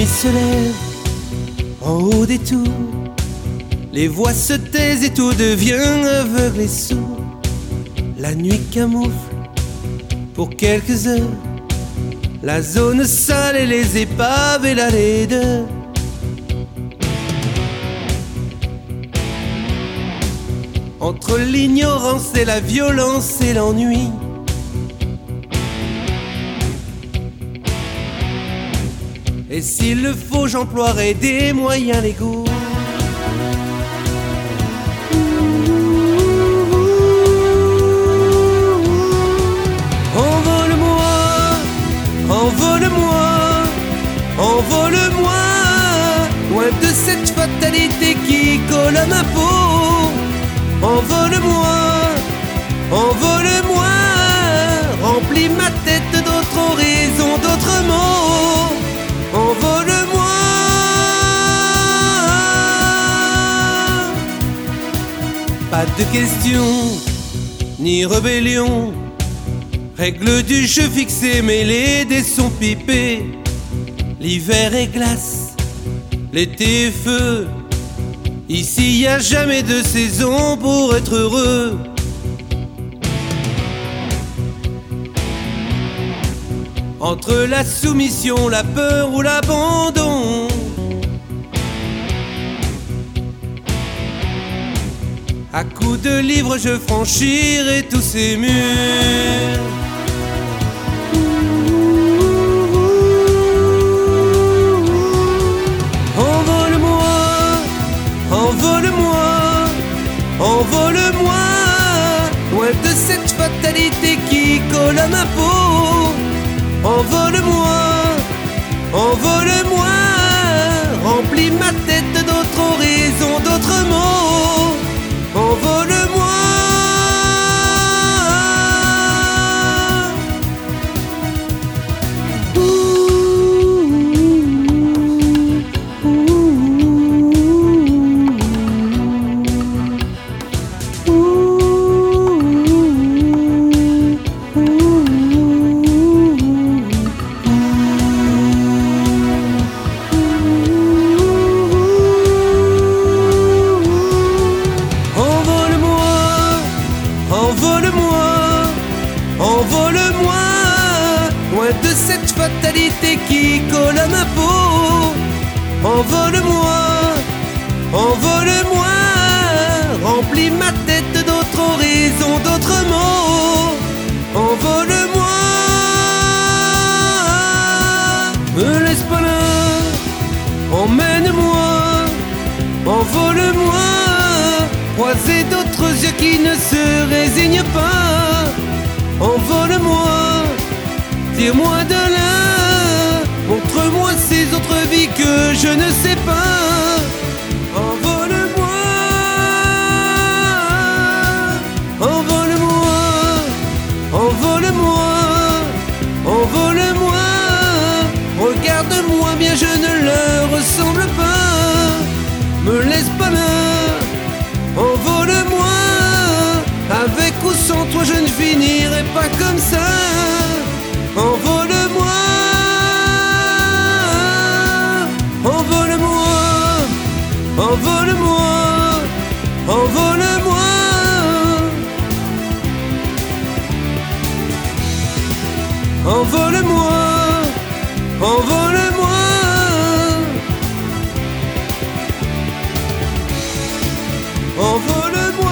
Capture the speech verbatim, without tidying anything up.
se lève en haut des tours, les voix se taisent et tout devient aveugle et sourd. La nuit camoufle pour quelques heures la zone sale et les épaves et la laideur. Entre l'ignorance et la violence et l'ennui, et s'il le faut, j'emploierai des moyens légaux. Envole-moi, envole-moi, envole-moi, loin de cette fatalité qui colle à ma peau. Envole-moi, envole-moi, remplis ma tête d'autres horizons, d'autres mots. Envole-moi. Pas de questions, ni rébellion, règles du jeu fixées, mêlées des sons pipés. L'hiver est glace, l'été est feu. Ici y a jamais de saison pour être heureux. Entre la soumission, la peur ou l'abandon, à coups de livres je franchirai tous ces murs. Envole-moi, envole-moi, envole-moi, loin de cette fatalité qui colle à ma peau. Envole-moi, envole-moi, remplis ma tête d'autres horizons, d'autres mots. Envole-moi. Envole-moi, loin de cette fatalité qui colle à ma peau. Envole-moi, envole-moi, remplis ma tête d'autres horizons, d'autres mots. Envole-moi. Me laisse pas là, emmène-moi, envole-moi, croiser d'autres yeux qui ne se résignent pas. Envole-moi, tire-moi de là, montre-moi ces autres vies que je ne sais pas. Envole-moi, envole-moi, envole-moi, envole-moi, regarde-moi bien, je ne leur ressemble pas. Me laisse pas là, envole-moi, avec ou sans toi je ne finirai pas comme ça. Envole-moi, envole-moi, envole-moi, envole-moi. Envole-moi, envole-moi. Envole-moi.